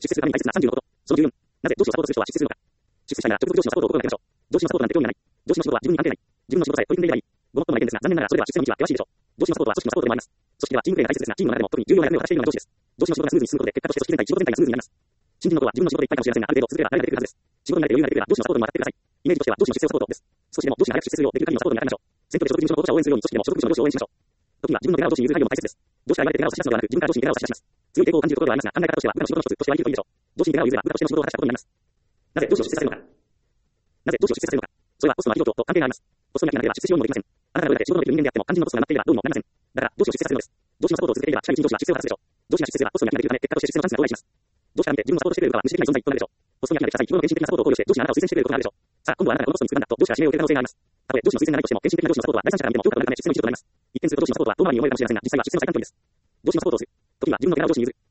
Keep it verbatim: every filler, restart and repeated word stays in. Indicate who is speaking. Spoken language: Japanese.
Speaker 1: 出世するために大切なさんじゅうのこと。そのじゅうよん。なぜ上司をサポートする人は出世するのか。出世したいなら直接上司のサポートを心がけましょう。上司のサポートなんて興味がない。上司の仕事は自分に関係ない。自分の仕事さえ取り組んでいればいい。ごもっともな意見ですが、残念ながらそれでは出世の道は険しいでしょう。上司のサポートは組織のサポートでもあります。組織ではチームプレーが大切ですが、チームの中でも特に重要な役目を果たしているのが上司です。上司の仕事がスムーズに進むことで、結果として組織全体、仕事全体がスムーズになります。新人の頃は自分の仕事でいっぱいかもしれませんが、ある程度続ければ誰が出てくるはずです。仕事に慣れて余裕が出てくれば上司のサポートにも当たってください。イメージとしては上司の出世をサポートです。少しでも上司が早く出世するようできる限りのサポートに当たりましょう。選挙で所属事務所の候補者を応援するように組織でも所属部署の上司を応援しましょう。時には自分の怪我を上司に譲る配慮も大切です。上司から言われて怪我を差し出すのではなく、自分から上司に怪我を差し出します。強い抵抗を感じるところではありますが、考え方としては部下の仕事の一つとして割り切るといいでしょう。上司に怪我を譲れば部下としての仕事を果たしたことになります。なぜ上司を出世させるのか。なぜ上司を出世させるのか。それはポストの空き状況と関係があります。ポストに空きがなければ出世しようにもできません。あなたがどれだけ仕事のできる人間であっても肝心のポストが埋まっていればどうにもなりません。だから上司を出世させるのです。上司のサポートを続けていれば社員上司は出世を果たすでしょう。上司が出世すればポストに空きができるため結果として出世のチャンスが到来します。上司から見て自分のサポートしてくれる部下は無視できない存在となるでしょう。ポストに空きができた際、日頃の献身的なサポートを考慮して上司があなたを推薦してくれることがあるでしょう。さあ、今度はあなたがこのポストに就く番だと上司が指名を受ける可能性があります。たとえ上司の推薦がないとしても献身的な上司のサポートは第三者から見ても評価が上がるため出世の一助となります。一見すると上司のサポートは遠回りに思えるかもしれませんが、実際は出世の先端となります。上司のサポートをする。時には自分の怪我を上司に譲る。